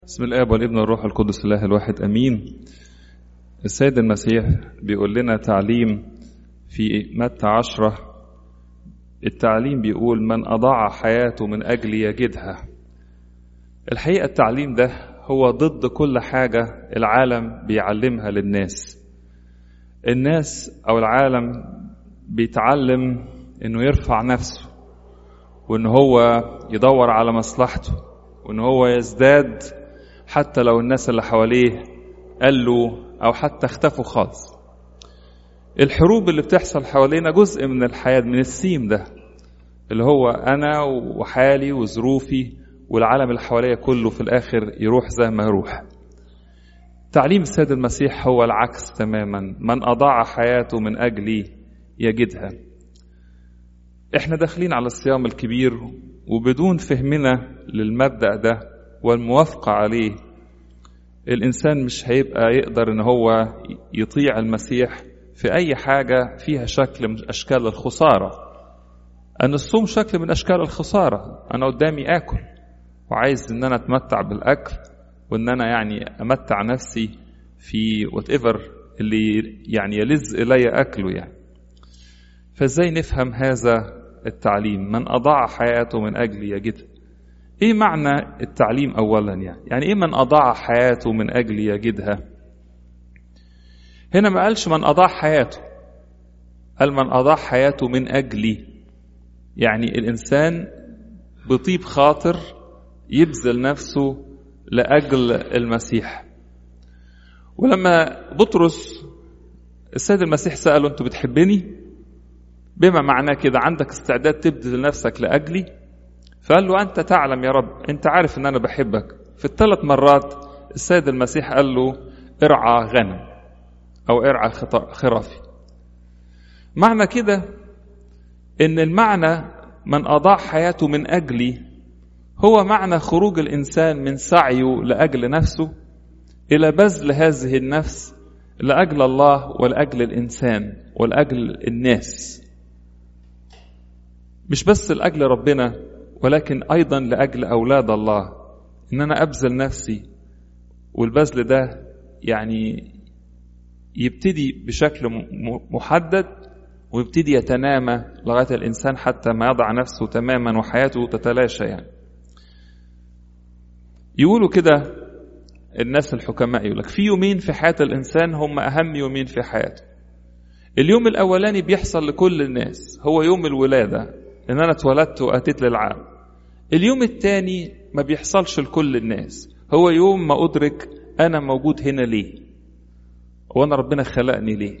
بسم الآب والابن والروح القدس الله الواحد أمين. السيد المسيح بيقول لنا تعليم في متى 10. التعليم بيقول من أضاع حياته من أجل يجدها. الحقيقة التعليم ده هو ضد كل حاجة العالم بيعلمها للناس. الناس أو العالم بيتعلم إنه يرفع نفسه، وإنه هو يدور على مصلحته، وإنه هو يزداد حتى لو الناس اللي حواليه قالوا أو حتى اختفوا خالص. الحروب اللي بتحصل حوالينا جزء من الحياة، من السيم ده اللي هو أنا وحالي وظروفي، والعالم اللي حواليا كله في الآخر يروح زي ما يروح. تعليم السيد المسيح هو العكس تماما، من أضاع حياته من أجلي يجدها. احنا داخلين على الصيام الكبير، وبدون فهمنا للمبدأ ده والموافقة عليه الإنسان مش هيبقى يقدر إن هو يطيع المسيح في أي حاجة فيها شكل من أشكال الخسارة. أن الصوم شكل من أشكال الخسارة. أنا قدامي آكل وعايز إن أنا أتمتع بالأكل، وإن أنا يعني أمتع نفسي في whatever اللي يعني يلذ إلي أكله يعني. فإزاي نفهم هذا التعليم؟ من أضاع حياته من أجل يجدها. إيه معنى التعليم أولا؟ يعني إيه من أضاع حياته من أجل يجدها؟ هنا ما قالش من أضاع حياته، قال من أضاع حياته من أجلي. يعني الإنسان بطيب خاطر يبذل نفسه لأجل المسيح. ولما بطرس السيد المسيح سأله أنت بتحبني؟ بما معناه كده عندك استعداد تبذل نفسك لأجلي؟ فقال له أنت تعلم يا رب، أنت عارف أن أنا بحبك. في الثلاث مرات السيد المسيح قال له ارعى غنم أو ارعى خرافي. معنى كده أن المعنى من أضاع حياته من أجلي هو معنى خروج الإنسان من سعيه لأجل نفسه إلى بذل هذه النفس لأجل الله ولأجل الإنسان ولأجل الناس، مش بس لأجل ربنا ولكن أيضا لأجل أولاد الله. إن أنا أبذل نفسي، والبذل ده يعني يبتدي بشكل محدد ويبتدي يتنامى لغاية الإنسان حتى ما يضع نفسه تماما وحياته تتلاشى. يعني يقولوا كده الناس الحكماء، يقول لك في يومين في حياة الإنسان هم أهم يومين في حياته. اليوم الأولاني بيحصل لكل الناس، هو يوم الولادة، إن أنا اتولدت وأتيت للعالم. اليوم الثاني ما بيحصلش لكل الناس، هو يوم ما أدرك أنا موجود هنا ليه، وأنا ربنا خلقني ليه.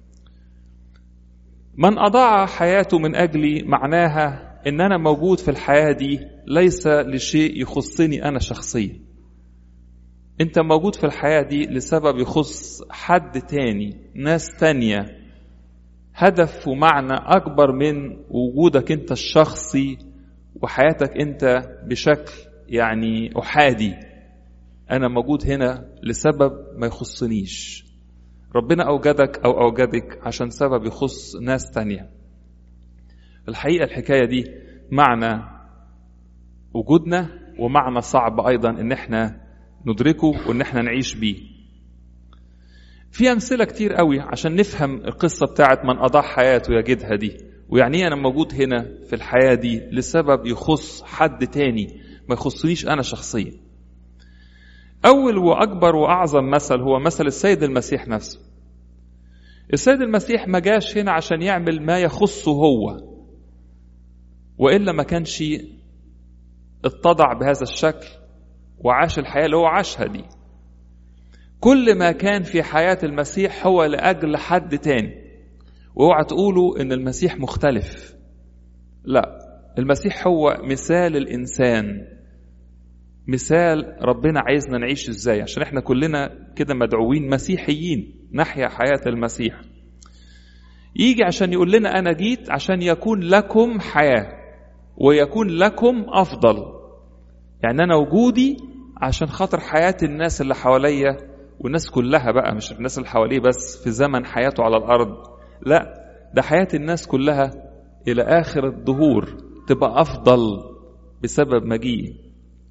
من أضاع حياته من أجلي معناها إن أنا موجود في الحياة دي ليس لشيء يخصني أنا شخصيا. أنت موجود في الحياة دي لسبب يخص حد تاني، ناس تانية، هدف ومعنى أكبر من وجودك أنت الشخصي وحياتك أنت بشكل يعني أحادي. أنا موجود هنا لسبب ما يخصنيش. ربنا أوجدك أو أوجدك عشان سبب يخص ناس تانية. الحقيقة الحكاية دي معنى وجودنا، ومعنى صعب أيضا إن احنا ندركه وإن احنا نعيش بيه. في أمثلة كتير قوي عشان نفهم القصة بتاعت من أضاع حياته يجدها دي، ويعني أنا موجود هنا في الحياة دي لسبب يخص حد تاني ما يخصنيش أنا شخصيا. أول وأكبر وأعظم مثل هو مثل السيد المسيح نفسه. السيد المسيح ما جاش هنا عشان يعمل ما يخصه هو، وإلا ما كانش اتضع بهذا الشكل وعاش الحياة اللي هو عاشها دي. كل ما كان في حياة المسيح هو لأجل حد تاني. واوعى تقولوا ان المسيح مختلف، لا، المسيح هو مثال الإنسان، مثال ربنا عايزنا نعيش ازاي، عشان احنا كلنا كده مدعوين مسيحيين نحيا حياة المسيح. يجي عشان يقول لنا أنا جيت عشان يكون لكم حياة ويكون لكم أفضل. يعني أنا وجودي عشان خاطر حياة الناس اللي حواليا، والناس كلها بقى، مش الناس اللي حواليه بس في زمن حياته على الأرض، لا، ده حياة الناس كلها إلى آخر الدهور تبقى أفضل بسبب مجيئي.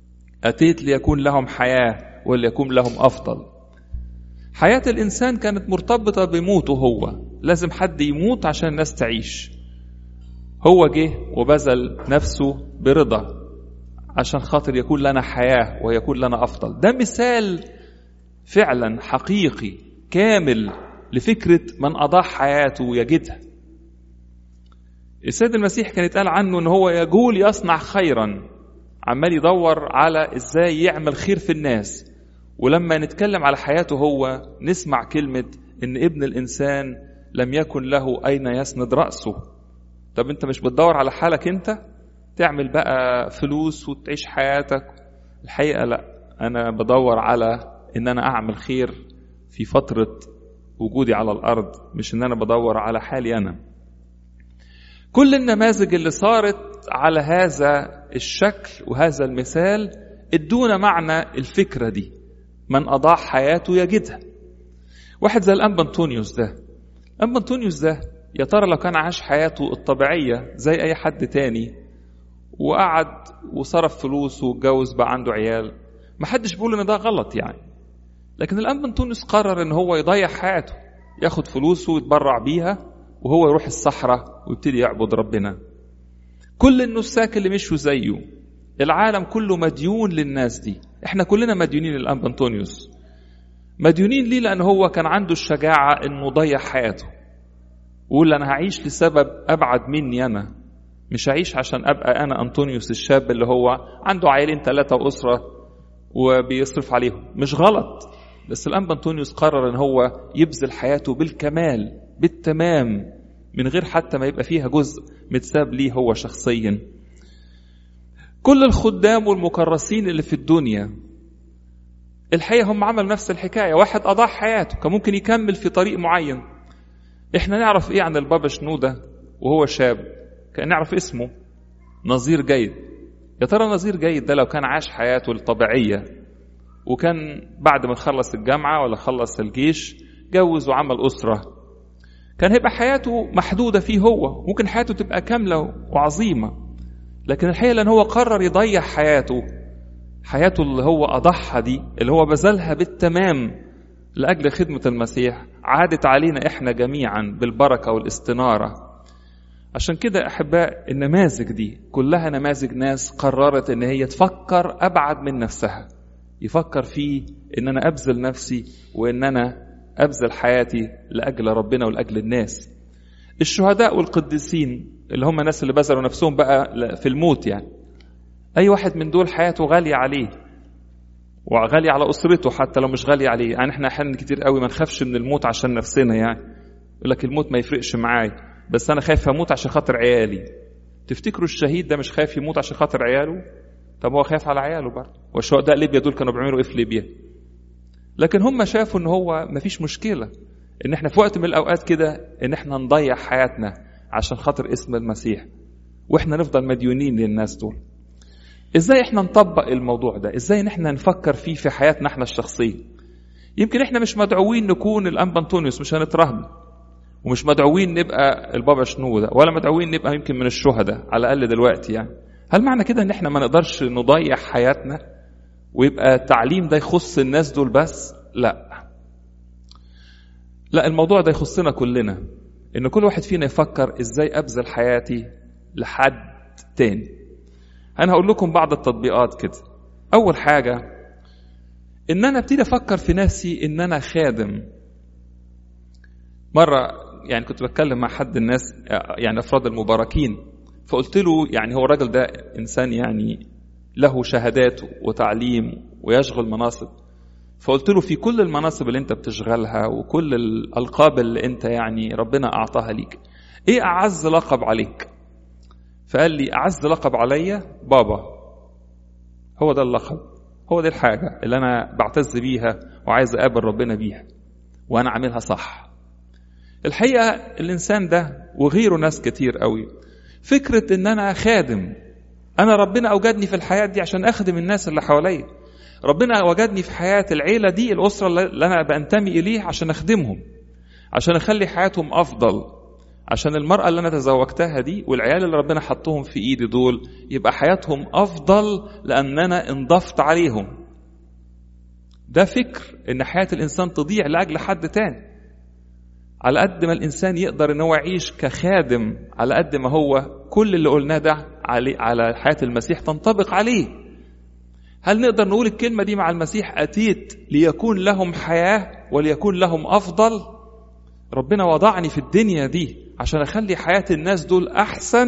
أتيت ليكون لهم حياة وليكون لهم أفضل. حياة الإنسان كانت مرتبطة بموته، هو لازم حد يموت عشان الناس تعيش. هو جه وبذل نفسه برضا عشان خاطر يكون لنا حياة ويكون لنا أفضل. ده مثال فعلا حقيقي كامل لفكرة من أضاع حياته يجدها. السيد المسيح كان يتقال عنه أنه هو يجول يصنع خيرا، عمال يدور على إزاي يعمل خير في الناس. ولما نتكلم على حياته هو نسمع كلمة إن ابن الإنسان لم يكن له أين يسند رأسه. طب أنت مش بتدور على حالك أنت تعمل بقى فلوس وتعيش حياتك؟ الحقيقة لا، أنا بدور على إن أنا أعمل خير في فترة وجودي على الأرض، مش إن أنا بدور على حالي أنا. كل النماذج اللي صارت على هذا الشكل وهذا المثال ادونا معنى الفكرة دي، من أضاع حياته يجدها. واحد زي الأنبا أنطونيوس ده، الأنبا أنطونيوس ده يا ترى لو كان عاش حياته الطبيعية زي أي حد تاني وقعد وصرف فلوسه واتجوز بقى عنده عيال، محدش بيقول إن ده غلط يعني. لكن الأنبا أنطونيوس قرر إن هو يضيع حياته، ياخد فلوسه ويتبرع بيها وهو يروح الصحراء ويبتدي يعبد ربنا. كل النساك اللي مشوا زيه، العالم كله مديون للناس دي. احنا كلنا مديونين للأنبا أنطونيوس، مديونين ليه لأن هو كان عنده الشجاعة إنه ضيع حياته وقول أنا هعيش لسبب أبعد مني، أنا مش هعيش عشان أبقى أنا أنطونيوس الشاب اللي هو عنده عائلين 3 وأسرة وبيصرف عليهم. مش غلط، بس الأنبا أنطونيوس قرر إن هو يبذل حياته بالكمال بالتمام من غير حتى ما يبقى فيها جزء متساب ليه هو شخصيا. كل الخدام والمكرسين اللي في الدنيا الحقيقة هم عملوا نفس الحكاية. واحد أضاع حياته كان ممكن يكمل في طريق معين. احنا نعرف ايه عن البابا شنودة وهو شاب؟ كان نعرف اسمه نظير جيد. يا ترى نظير جيد ده لو كان عاش حياته الطبيعية وكان بعد ما خلص الجامعة ولا خلص الجيش جوز وعمل أسرة، كان هيبقى حياته محدودة فيه هو، ممكن حياته تبقى كاملة وعظيمة. لكن الحقيقة لأن هو قرر يضيع حياته اللي هو أضحى دي، اللي هو بذلها بالتمام لأجل خدمة المسيح، عادت علينا إحنا جميعا بالبركة والاستنارة. عشان كده أحباء النماذج دي كلها نماذج ناس قررت إن هي تفكر أبعد من نفسها، يفكر فيه إن أنا أبذل نفسي وإن أنا أبذل حياتي لأجل ربنا ولأجل الناس. الشهداء والقديسين اللي هم الناس اللي بذلوا نفسهم بقى في الموت، يعني أي واحد من دول حياته غالية عليه وغالية على أسرته حتى لو مش غالية عليه. يعني احنا أحيانا كتير قوي ما نخافش من الموت عشان نفسنا، يعني يقول لك الموت ما يفرقش معاي، بس أنا خايف أموت عشان خاطر عيالي. تفتكروا الشهيد ده مش خايف يموت عشان خاطر عياله؟ طب هو خايف على عياله برضه. والشهداء ليبيا دول كانوا بيعملوا إيه في ليبيا؟ لكن هم شافوا إن هو ما فيش مشكلة إن احنا في وقت من الأوقات كده إن احنا نضيع حياتنا عشان خاطر اسم المسيح، وإحنا نفضل مديونين للناس دول. إزاي إحنا نطبق الموضوع ده؟ إزاي نحن نفكر فيه في حياتنا إحنا الشخصية؟ يمكن إحنا مش مدعوين نكون الأنبا أنطونيوس، مش هنترهب، ومش مدعوين نبقى البابا شنودة، ولا مدعوين نبقى يمكن من الشهداء على الأقل دلوقتي. يعني هل معنى كده إن إحنا ما نقدرش نضيع حياتنا ويبقى التعليم ده يخص الناس دول بس؟ لا، الموضوع ده يخصنا كلنا، إن كل واحد فينا يفكر إزاي أبذل حياتي لحد تاني. أنا هقول لكم بعض التطبيقات كده. أول حاجة إن أنا ابتدي أفكر في نفسي إن أنا خادم. مرة يعني كنت بتكلم مع حد الناس يعني أفراد المباركين، فقلت له يعني هو الراجل ده إنسان يعني له شهادات وتعليم ويشغل مناصب، فقلت له في كل المناصب اللي أنت بتشغلها وكل الألقاب اللي أنت يعني ربنا أعطاها ليك، إيه أعز لقب عليك؟ فقال لي أعز لقب عليا بابا. هو ده اللقب، هو دي الحاجة اللي أنا بعتز بيها وعايز أقابل ربنا بيها وأنا عاملها صح. الحقيقة الإنسان ده وغيره ناس كتير قوي فكرة إن أنا خادم. أنا ربنا أوجدني في الحياة دي عشان أخدم الناس اللي حواليا. ربنا وجدني في حياة العيلة دي، الأسرة اللي أنا بنتمي إليه، عشان أخدمهم، عشان أخلي حياتهم أفضل، عشان المرأة اللي أنا تزوجتها دي والعيال اللي ربنا حطهم في إيدي دول يبقى حياتهم أفضل لأن أنا انضفت عليهم. ده فكر إن حياة الإنسان تضيع لأجل حد تاني. على قد ما الإنسان يقدر إن هو يعيش كخادم، على قد ما هو كل اللي قلناه ده على حياة المسيح تنطبق عليه. هل نقدر نقول الكلمة دي مع المسيح أتيت ليكون لهم حياة وليكون لهم أفضل؟ ربنا وضعني في الدنيا دي عشان أخلي حياة الناس دول أحسن،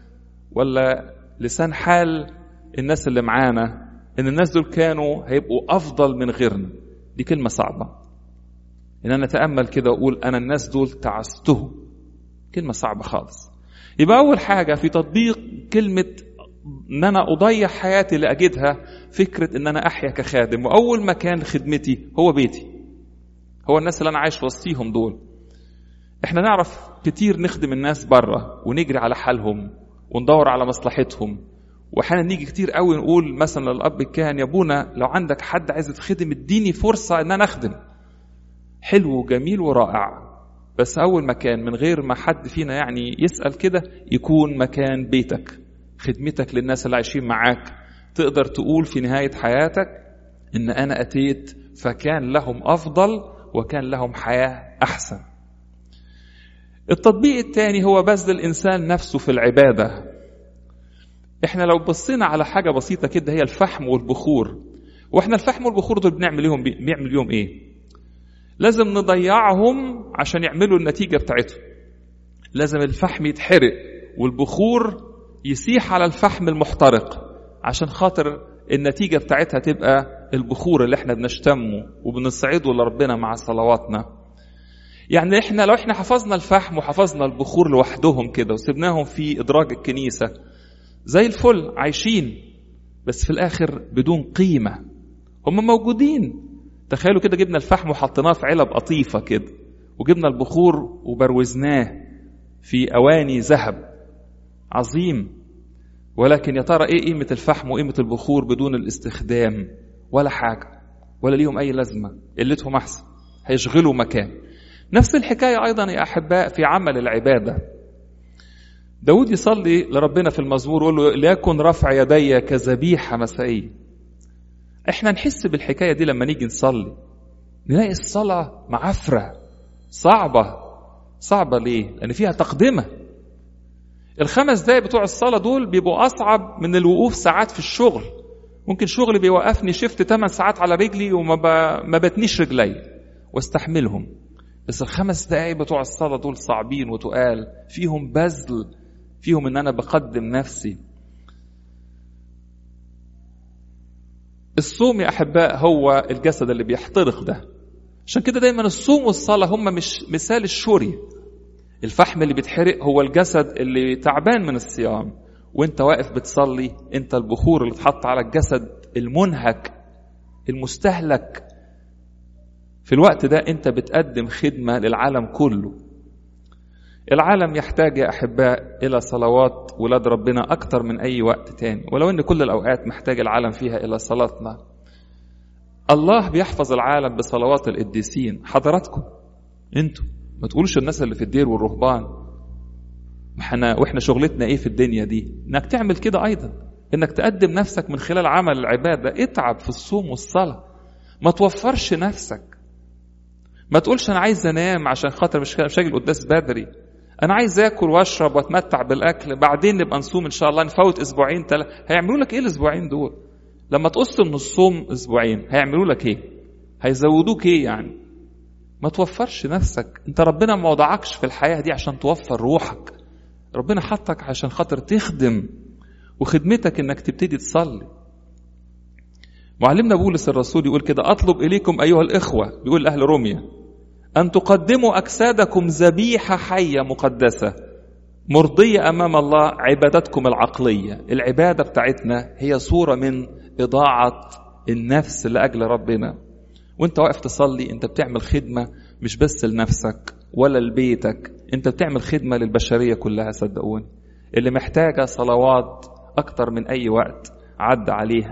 ولا لسان حال الناس اللي معانا إن الناس دول كانوا هيبقوا أفضل من غيرنا؟ دي كلمة صعبة إن أنا أتأمل كده وأقول أنا الناس دول تعستهم. كلمة صعبة خالص. يبقى أول حاجة في تطبيق كلمة إن أنا أضيع حياتي لأجدها فكرة إن أنا أحيا كخادم، وأول مكان خدمتي هو بيتي، هو الناس اللي أنا عايش وسطيهم دول. إحنا نعرف كتير نخدم الناس بره ونجري على حالهم وندور على مصلحتهم، وأحيانا نيجي كتير قوي نقول مثلا للأب الكاهن يا أبونا لو عندك حد عايز تخدم اديني فرصة إن أنا أخدم. حلو وجميل ورائع، بس أول مكان من غير ما حد فينا يعني يسأل كده يكون مكان بيتك، خدمتك للناس اللي عايشين معاك. تقدر تقول في نهاية حياتك إن أنا أتيت فكان لهم أفضل وكان لهم حياة أحسن. التطبيق الثاني هو بذل الإنسان نفسه في العبادة. إحنا لو بصينا على حاجة بسيطة كده هي الفحم والبخور، وإحنا الفحم والبخور دول بنعمل يوم إيه؟ لازم نضيعهم عشان يعملوا النتيجة بتاعتهم. لازم الفحم يتحرق والبخور يسيح على الفحم المحترق عشان خاطر النتيجة بتاعتها تبقى البخور اللي احنا بنشتمه وبنصعده لربنا مع صلواتنا. يعني احنا لو احنا حفظنا الفحم وحفظنا البخور لوحدهم كده وسبناهم في إدراج الكنيسة زي الفل عايشين، بس في الآخر بدون قيمة. هم موجودين. تخيلوا كده جبنا الفحم وحطيناه في علب قطيفة كده، وجبنا البخور وبروزناه في أواني ذهب عظيم، ولكن يا ترى ايه قيمة الفحم وقيمة البخور بدون الاستخدام؟ ولا حاجة، ولا ليهم أي لازمة، قلتهم أحسن، هيشغلوا مكان. نفس الحكاية أيضا يا أحباء في عمل العبادة. داود يصلي لربنا في المزمور ويقول له ليكن رفع يدي كذبيحة مسائية. احنا نحس بالحكاية دي لما نيجي نصلي، نلاقي الصلاة معفرة صعبة. ليه؟ لأن فيها تقدمة. 5 دقايق بتوع الصلاة دول بيبقوا أصعب من الوقوف ساعات في الشغل. ممكن شغلي بيوقفني شفت 8 ساعات على رجلي وما بتنيش رجلي واستحملهم، بس 5 دقايق بتوع الصلاة دول صعبين وتقال، فيهم بذل، فيهم ان انا بقدم نفسي. الصوم يا احباء هو الجسد اللي بيحترق ده. عشان كده دايما الصوم والصلاة هم مش مثال الشوري. الفحم اللي بيتحرق هو الجسد اللي تعبان من الصيام، وانت واقف بتصلي انت البخور اللي اتحط على الجسد المنهك المستهلك. في الوقت ده انت بتقدم خدمة للعالم كله. العالم يحتاج يا أحباء إلى صلوات ولاد ربنا أكتر من أي وقت تاني، ولو أن كل الأوقات محتاج العالم فيها إلى صلاتنا. الله بيحفظ العالم بصلوات القديسين. حضراتكم انتوا ما تقولوش الناس اللي في الدير والرهبان وإحنا شغلتنا إيه في الدنيا دي. إنك تعمل كده أيضا، إنك تقدم نفسك من خلال عمل العبادة. اتعب في الصوم والصلاة، ما توفرش نفسك. ما تقولش أنا عايز أنام عشان خاطر مش هاجي القداس بدري، أنا عايز أكل وأشرب وأتمتع بالأكل، بعدين نبقى نصوم إن شاء الله، نفوت 2 3. هيعملوا لك إيه الأسبوعين دول؟ لما تقص من الصوم 2 هيعملوا لك إيه؟ هيزودوك إيه يعني؟ ما توفرش نفسك. أنت ربنا ما وضعكش في الحياة دي عشان توفر روحك. ربنا حطك عشان خاطر تخدم، وخدمتك إنك تبتدي تصلي. معلمنا بولس الرسول يقول كده: أطلب إليكم أيها الإخوة، بيقول أهل روميا، أن تقدموا أجسادكم ذبيحة حية مقدسة مرضية أمام الله، عبادتكم العقلية. العبادة بتاعتنا هي صورة من إضاعة النفس لأجل ربنا. وانت واقف تصلي انت بتعمل خدمة مش بس لنفسك ولا لبيتك، انت بتعمل خدمة للبشرية كلها. صدقوني اللي محتاجة صلوات أكتر من أي وقت عد عليها.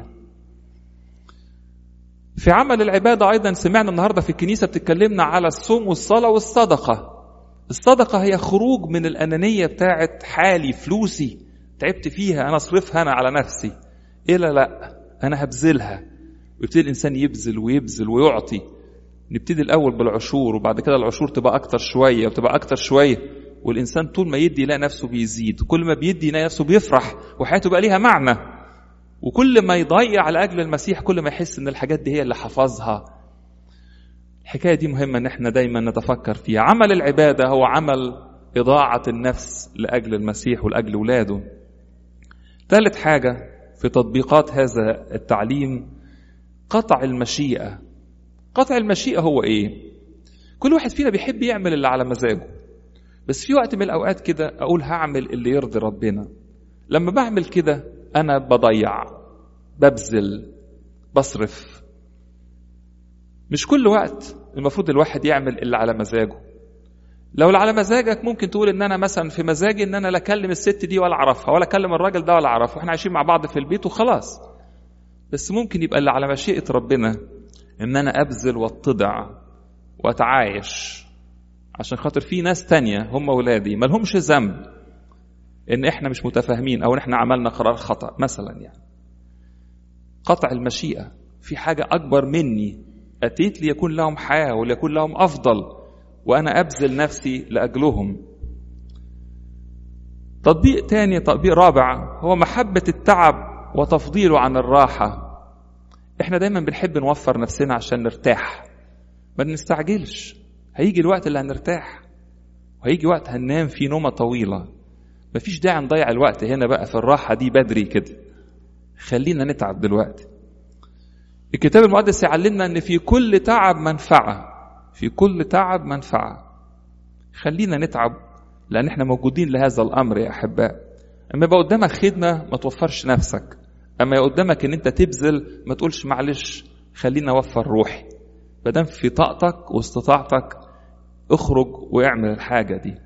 في عمل العبادة أيضا سمعنا النهاردة في الكنيسة بتتكلمنا على الصوم والصلاة والصدقة. الصدقة هي خروج من الأنانية بتاعت حالي، فلوسي تعبت فيها أنا أصرفها أنا على نفسي، إلا لا أنا هبذلها. ويبتدي الإنسان يبذل ويبذل ويعطي. نبتدي الأول بالعشور، وبعد كده العشور تبقى أكتر شوية وتبقى أكتر شوية، والإنسان طول ما يدي يلاقي نفسه بيزيد، كل ما بيدي يلاقي نفسه بيفرح وحياته بقى ليها معنى. وكل ما يضيع على أجل المسيح كل ما يحس إن الحاجات دي هي اللي حفظها. الحكاية دي مهمة إن احنا دايما نتفكر فيها. عمل العبادة هو عمل إضاعة النفس لأجل المسيح ولأجل ولاده. ثالث حاجة في تطبيقات هذا التعليم قطع المشيئة. قطع المشيئة هو إيه؟ كل واحد فينا بيحب يعمل اللي على مزاجه، بس في وقت من الأوقات كده أقول هعمل اللي يرضي ربنا. لما بعمل كده أنا بضيع، ببذل، بصرف. مش كل وقت المفروض الواحد يعمل اللي على مزاجه. لو اللي على مزاجك ممكن تقول ان انا مثلا في مزاجي ان انا لا اكلم الست دي ولا اعرفها، ولا اكلم الراجل ده ولا اعرفه، واحنا عايشين مع بعض في البيت وخلاص. بس ممكن يبقى اللي على مشيئة ربنا ان انا ابذل واتضع واتعايش، عشان خاطر في ناس تانية هم ولادي ما لهمش ذنب ان احنا مش متفاهمين او ان احنا عملنا قرار خطأ مثلا. يعني قطع المشيئة، في حاجة اكبر مني اتيت ليكون لهم حياة وليكون لهم افضل، وانا ابذل نفسي لاجلهم. تطبيق تاني، تطبيق رابع، هو محبة التعب وتفضيله عن الراحة. احنا دايما بنحب نوفر نفسنا عشان نرتاح، ما نستعجلش. هيجي الوقت اللي هنرتاح، وهيجي وقت هننام فيه نومة طويلة. مفيش داعي نضيع الوقت هنا بقى في الراحة دي بدري كده، خلينا نتعب دلوقتي. الكتاب المقدس يعلمنا ان في كل تعب منفعة، في كل تعب منفعة. خلينا نتعب لان احنا موجودين لهذا الامر يا احباء. اما يبقى قدامك خدمة ما توفرش نفسك، اما يبقى قدامك ان انت تبذل ما تقولش معلش خلينا اوفر روحي. مادام في طاقتك واستطاعتك اخرج واعمل الحاجة دي.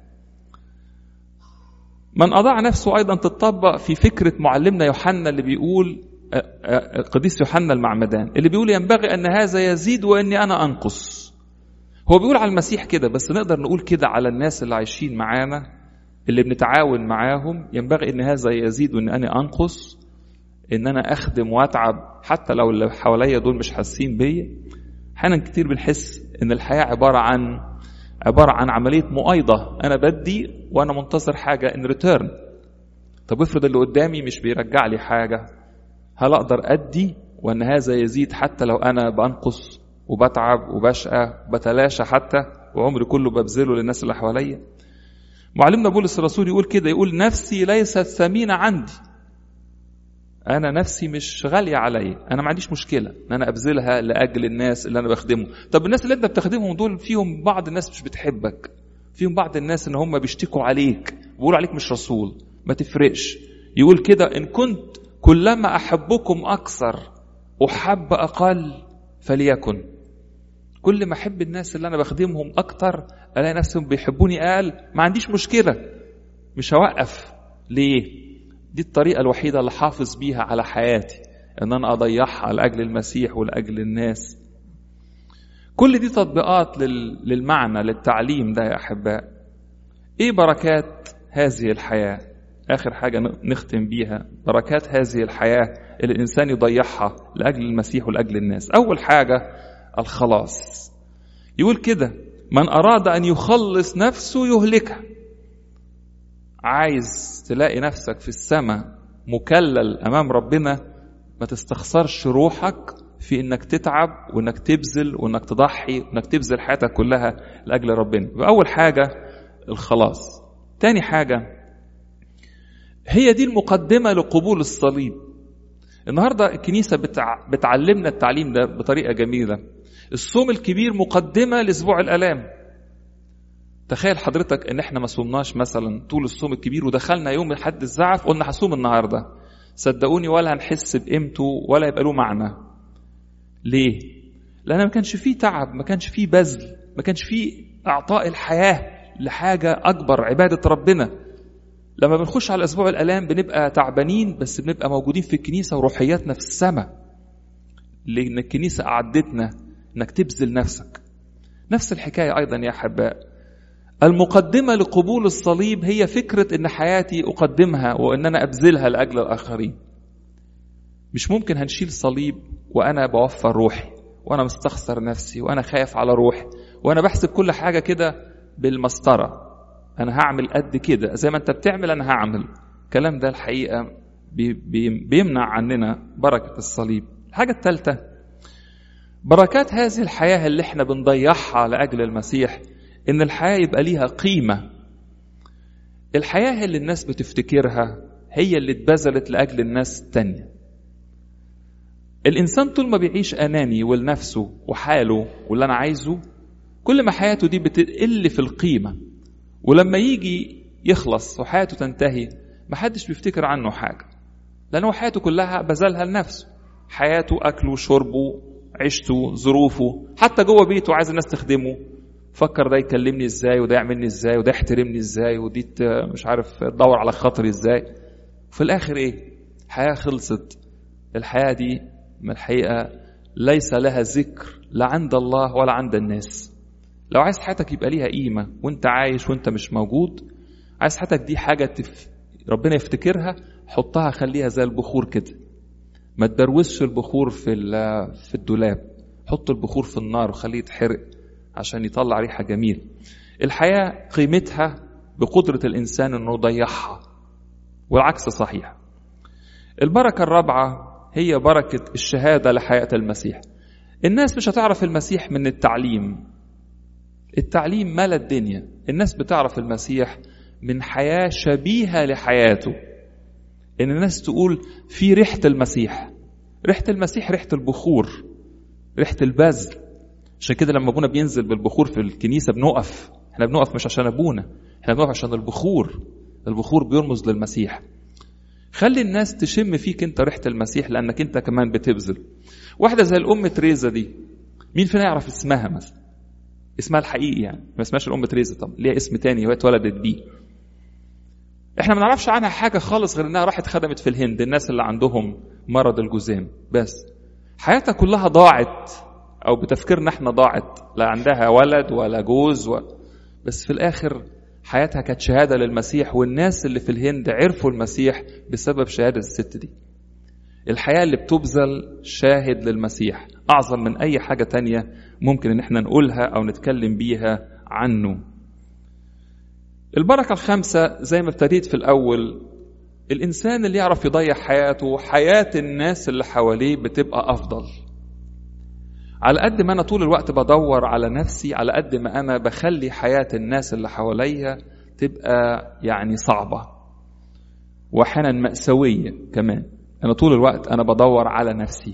من أضاع نفسه أيضا تطبق في فكرة معلمنا يوحنا اللي بيقول، قديس يوحنا المعمدان اللي بيقول ينبغي أن هذا يزيد وأني أنا أنقص. هو بيقول على المسيح كده، بس نقدر نقول كده على الناس اللي عايشين معانا اللي بنتعاون معاهم. ينبغي أن هذا يزيد وأني أنا أنقص، أن أنا أخدم وأتعب حتى لو اللي حواليا دول مش حاسين بيا. أحيانا كتير بنحس أن الحياة عبارة عن عملية مؤايضة، أنا بدي وأنا منتظر حاجة in return. طب افرض اللي قدامي مش بيرجع لي حاجة، هل أقدر أدي وأن هذا يزيد حتى لو أنا بنقص وبتعب وبشقى وبتلاشى حتى وعمري كله ببذله للناس اللي حواليا؟ معلمنا بولس الرسول يقول كده، يقول نفسي ليست ثمينة عندي. أنا نفسي مش غالية علي، أنا ما عنديش مشكلة أن أنا أبذلها لأجل الناس اللي أنا بخدمه. طب الناس اللي أنت بتخدمهم دول فيهم بعض الناس مش بتحبك، فيهم بعض الناس إن هم بيشتكوا عليك بيقولوا عليك مش رسول، ما تفرقش. يقول كده إن كنت كلما أحبكم أكثر أحب أقل فليكن. كل ما أحب الناس اللي أنا بخدمهم أكتر ألاقي نفسهم بيحبوني أقل، ما عنديش مشكلة، مش هوقف. ليه؟ دي الطريقة الوحيدة اللي حافظ بيها على حياتي، ان انا اضيعها لأجل المسيح ولأجل الناس. كل دي تطبيقات للمعنى للتعليم ده يا احباء. ايه بركات هذه الحياة؟ اخر حاجة نختم بيها، بركات هذه الحياة اللي الانسان يضيعها لأجل المسيح ولأجل الناس. اول حاجة الخلاص. يقول كده من اراد ان يخلص نفسه يهلكها. عايز تلاقي نفسك في السماء مكلل أمام ربنا، ما تستخسرش روحك في إنك تتعب وإنك تبذل وإنك تضحي وإنك تبذل حياتك كلها لأجل ربنا. فأول حاجة الخلاص. تاني حاجة هي دي المقدمة لقبول الصليب. النهاردة الكنيسة بتعلمنا التعليم ده بطريقة جميلة. الصوم الكبير مقدمة لأسبوع الآلام. تخيل حضرتك ان احنا ما صومناش مثلا طول الصوم الكبير ودخلنا يوم حد الزعف قلنا هصوم النهارده، صدقوني ولا هنحس بقيمته ولا يبقى له معنى. ليه؟ لان ما كانش فيه تعب، ما كانش فيه بذل، ما كانش فيه اعطاء الحياه لحاجه اكبر، عباده ربنا. لما بنخش على اسبوع الالام بنبقى تعبانين، بس بنبقى موجودين في الكنيسه وروحياتنا في السماء، لان الكنيسه اعدتنا انك تبذل نفسك. نفس الحكايه ايضا يا احباء. المقدمة لقبول الصليب هي فكرة ان حياتي اقدمها وان انا ابذلها لاجل الاخرين. مش ممكن هنشيل صليب وانا بوفر روحي وانا مستخسر نفسي وانا خايف على روحي وانا بحسب كل حاجة كده بالمسطرة، انا هعمل قد كده زي ما انت بتعمل انا هعمل. الكلام ده الحقيقة بيمنع عننا بركة الصليب. الحاجة الثالثة، بركات هذه الحياة اللي احنا بنضيعها لأجل المسيح، ان الحياة يبقى ليها قيمة. الحياة اللي الناس بتفتكرها هي اللي اتبذلت لأجل الناس التانية. الإنسان طول ما بيعيش أناني ولنفسه وحاله واللي أنا عايزه، كل ما حياته دي بتقل في القيمة، ولما يجي يخلص وحياته تنتهي محدش بيفتكر عنه حاجة، لأنه حياته كلها بذلها لنفسه. حياته أكله شربه عيشته ظروفه، حتى جوه بيته عايز الناس تخدمه، فكر ده يكلمني ازاي وده يعملني ازاي وده يحترمني ازاي ودي مش عارف تدور على خاطري ازاي. وفي الآخر ايه؟ حياة خلصت. الحياة دي من الحقيقة ليس لها ذكر لا عند الله ولا عند الناس. لو عايز حياتك يبقى ليها قيمة وانت عايش وانت مش موجود، عايز حياتك دي حاجة ربنا يفتكرها، حطها خليها زي البخور كده. ما تدروسش البخور في الدولاب، حط البخور في النار وخليه يتحرق عشان يطلع ريحة جميل. الحياة قيمتها بقدرة الإنسان أنه يضيعها، والعكس صحيح. البركة الرابعة هي بركة الشهادة لحياة المسيح. الناس مش هتعرف المسيح من التعليم. التعليم ملا الدنيا. الناس بتعرف المسيح من حياة شبيهة لحياته، إن الناس تقول في ريحة المسيح. ريحة المسيح ريحة البخور، ريحة البذل. عشان كده لما أبونا بينزل بالبخور في الكنيسة بنقف. احنا بنقف مش عشان أبونا، احنا بنقف عشان البخور. البخور بيرمز للمسيح. خلي الناس تشم فيك انت ريحة المسيح، لأنك انت كمان بتبذل. واحدة زي الأم تريزا دي، مين فينا يعرف اسمها مثلا؟ اسمها الحقيقي يعني، ما اسمهاش الأم تريزا، طب ليها اسم تاني وهي اتولدت بيه. احنا ما نعرفش عنها حاجة خالص غير انها راحت خدمت في الهند الناس اللي عندهم مرض الجذام بس. حياتها كلها ضاعت، او بتفكيرنا احنا ضاعت، لا عندها ولد ولا جوز بس في الاخر حياتها كانت شهادة للمسيح، والناس اللي في الهند عرفوا المسيح بسبب شهادة الست دي. الحياة اللي بتبذل شاهد للمسيح اعظم من اي حاجة تانية ممكن ان احنا نقولها او نتكلم بيها عنه. البركة الخامسة زي ما ابتديت في الأول، الإنسان اللي يعرف يضيع حياته، حياة الناس اللي حواليه بتبقى أفضل. على قد ما أنا طول الوقت بدور على نفسي، على قد ما أنا بخلي حياة الناس اللي حواليا تبقى يعني صعبة وأحيانا مأساوية كمان. أنا طول الوقت أنا بدور على نفسي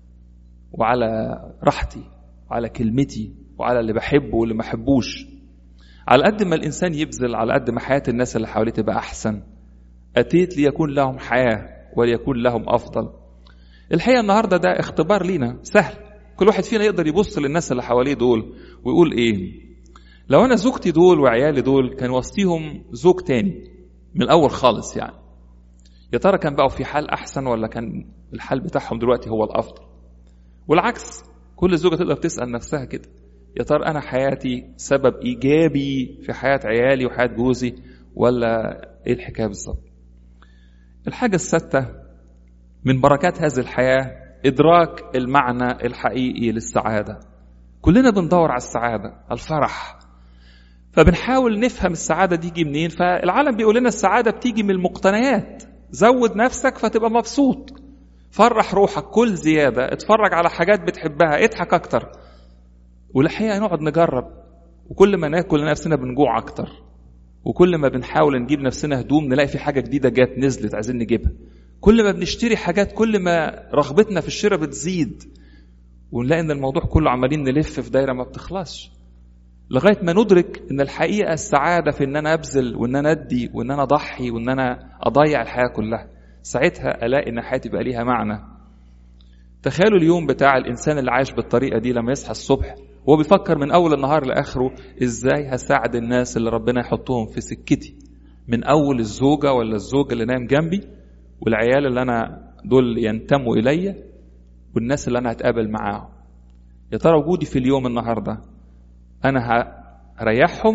وعلى راحتي وعلى كلمتي وعلى اللي بحبه واللي ما بحبوش. على قد ما الإنسان يبذل، على قد ما حياة الناس اللي حواليه تبقى أحسن. أتيت ليكون لهم حياة وليكون لهم أفضل. الحقيقة النهاردة ده اختبار لينا سهل. كل واحد فينا يقدر يبص للناس اللي حواليه دول ويقول إيه؟ لو أنا زوجتي دول وعيالي دول كان وسطيهم زوج تاني من الأول خالص، يعني يا ترى كان بقوا في حال أحسن ولا كان الحال بتاعهم دلوقتي هو الأفضل؟ والعكس، كل زوجة تقدر تسأل نفسها كده، يا ترى أنا حياتي سبب إيجابي في حياة عيالي وحياة جوزي ولا إيه الحكاية بالظبط؟ الحاجة السادسة من بركات هذه الحياة إدراك المعنى الحقيقي للسعادة. كلنا بندور على السعادة، على الفرح، فبنحاول نفهم السعادة دي تيجي منين. فالعالم بيقول لنا السعادة بتيجي من المقتنيات. زود نفسك فتبقى مبسوط، فرح روحك، كل زيادة، اتفرج على حاجات بتحبها، اضحك أكتر. والحقيقة نقعد نجرب، وكل ما ناكل نفسنا بنجوع أكتر، وكل ما بنحاول نجيب نفسنا هدوم نلاقي في حاجة جديدة جات نزلت عايزين نجيبها. كل ما بنشتري حاجات كل ما رغبتنا في الشراء بتزيد، ونلاقي ان الموضوع كله عمالين نلف في دايرة ما بتخلصش، لغاية ما ندرك ان الحقيقة السعادة في ان انا ابذل وان انا ادي وان انا اضحي وان انا اضيع الحياة كلها. ساعتها الاقي ان حياتي بقى ليها معنى. تخيلوا اليوم بتاع الانسان اللي عايش بالطريقة دي، لما يصحى الصبح وهو بيفكر من اول النهار لاخره ازاي هساعد الناس اللي ربنا يحطهم في سكتي، من اول الزوجة ولا الزوج اللي نايم جنبي، والعيال اللي انا دول ينتموا الي، والناس اللي انا هتقابل معاهم. يا ترى وجودي في اليوم النهاردة انا هريحهم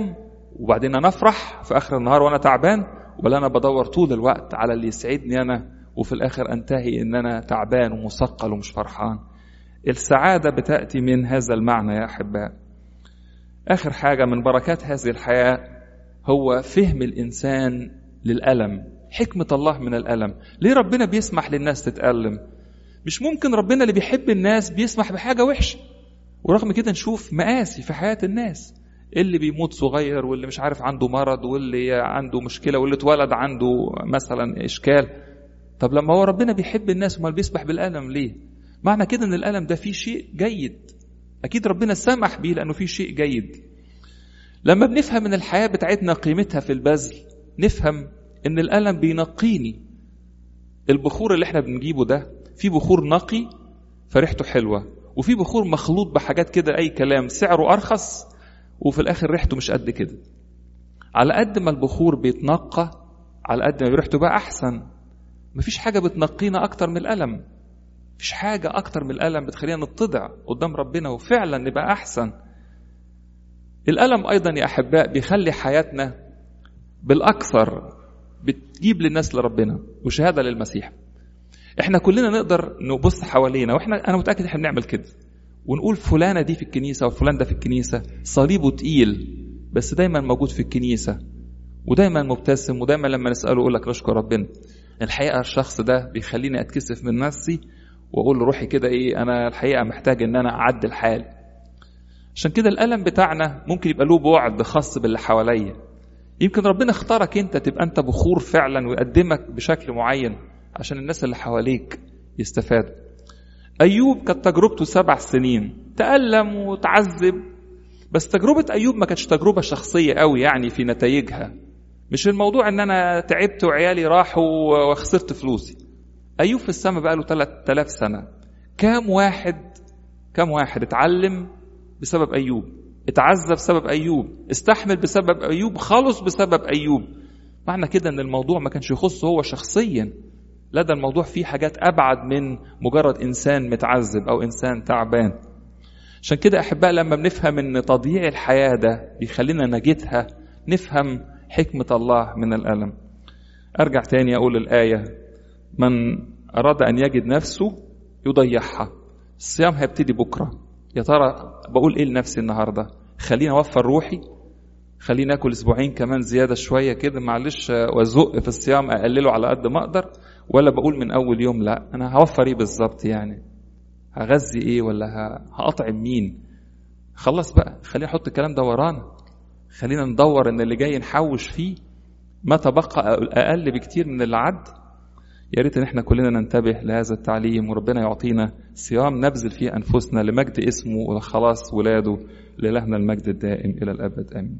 وبعدين أنا أفرح في آخر النهار وأنا تعبان، ولا أنا بدور طول الوقت على اللي يسعدني أنا وفي الآخر أنتهي إن أنا تعبان ومثقل ومش فرحان. السعادة بتأتي من هذا المعنى يا أحباء. آخر حاجة من بركات هذه الحياة هو فهم الإنسان للألم، حكمة الله من الألم. ليه ربنا بيسمح للناس تتألم؟ مش ممكن ربنا اللي بيحب الناس بيسمح بحاجة وحشة. ورغم كده نشوف مآسي في حياة الناس، اللي بيموت صغير، واللي مش عارف عنده مرض، واللي عنده مشكلة، واللي اتولد عنده مثلا إشكال. طب لما هو ربنا بيحب الناس وما بيسمح بالألم ليه؟ معنى كده ان الألم ده فيه شيء جيد. أكيد ربنا سمح بيه لأنه فيه شيء جيد. لما بنفهم ان الحياة بتاعتنا قيمتها في البذل، نفهم ان الألم بينقيني. البخور اللي احنا بنجيبه ده، في بخور نقي فريحته حلوة، وفي بخور مخلوط بحاجات كده أي كلام سعره أرخص وفي الآخر ريحته مش قد كده. على قد ما البخور بيتنقى على قد ما ريحته بقى أحسن. مفيش حاجة بتنقينا أكتر من الألم. مفيش حاجة أكتر من الألم بتخلينا نتضع قدام ربنا وفعلا نبقى أحسن. الألم أيضا يا أحباء بيخلي حياتنا بالأكثر بتجيب للناس لربنا وشهادة للمسيح. احنا كلنا نقدر نبص حوالينا، انا متأكد احنا بنعمل كده ونقول فلانة دي في الكنيسة وفلان ده في الكنيسة صليبه تقيل بس دايما موجود في الكنيسة ودايما مبتسم، ودايما لما نسأله يقول لك نشكر ربنا. الحقيقة الشخص ده بيخليني أتكسف من نفسي وأقول لروحي كده أنا الحقيقة محتاج إن أنا أعدل حالي. عشان كده الألم بتاعنا ممكن يبقى له بعد خاص باللي حواليا. يمكن ربنا اختارك أنت تبقى أنت بخور فعلا ويقدمك بشكل معين عشان الناس اللي حواليك يستفادوا. أيوب كانت تجربته 7 سنين، تألم وتعذب، بس تجربة أيوب ما كانتش تجربة شخصية قوي يعني في نتائجها. مش الموضوع ان انا تعبت وعيالي راحوا وخسرت فلوسي. أيوب في السماء بقى له 3000 سنة. كم واحد اتعلم بسبب أيوب، اتعذب بسبب أيوب، استحمل بسبب أيوب، خلص بسبب أيوب. معنى كده ان الموضوع ما كانش يخصه هو شخصيا، لا ده الموضوع فيه حاجات أبعد من مجرد إنسان متعذب أو إنسان تعبان. عشان كده أحباء لما بنفهم ان تضييع الحياة ده بيخلينا نجدها، نفهم حكمة الله من الألم. أرجع تاني أقول الآية: من أراد أن يجد نفسه يضيعها. الصيام هيبتدي بكرة. يا ترى بقول إيه لنفسي النهاردة؟ خلينا أوفر روحي، خلينا أكل 2 أسبوع كمان زيادة شوية كده معلش وأزق في الصيام أقلله على قد ما أقدر، ولا بقول من أول يوم لا أنا هوفر إيه بالظبط؟ يعني هغذي إيه ولا هأطعم مين؟ خلص بقى، خلينا نحط الكلام ده ورانا، خلينا ندور ان اللي جاي نحوش فيه ما تبقى اقل بكتير من اللي عد. يا ريت ان احنا كلنا ننتبه لهذا التعليم، وربنا يعطينا صيام نبذل فيه انفسنا لمجد اسمه ولخلاص ولاده. لإلهنا المجد الدائم الى الابد، امين.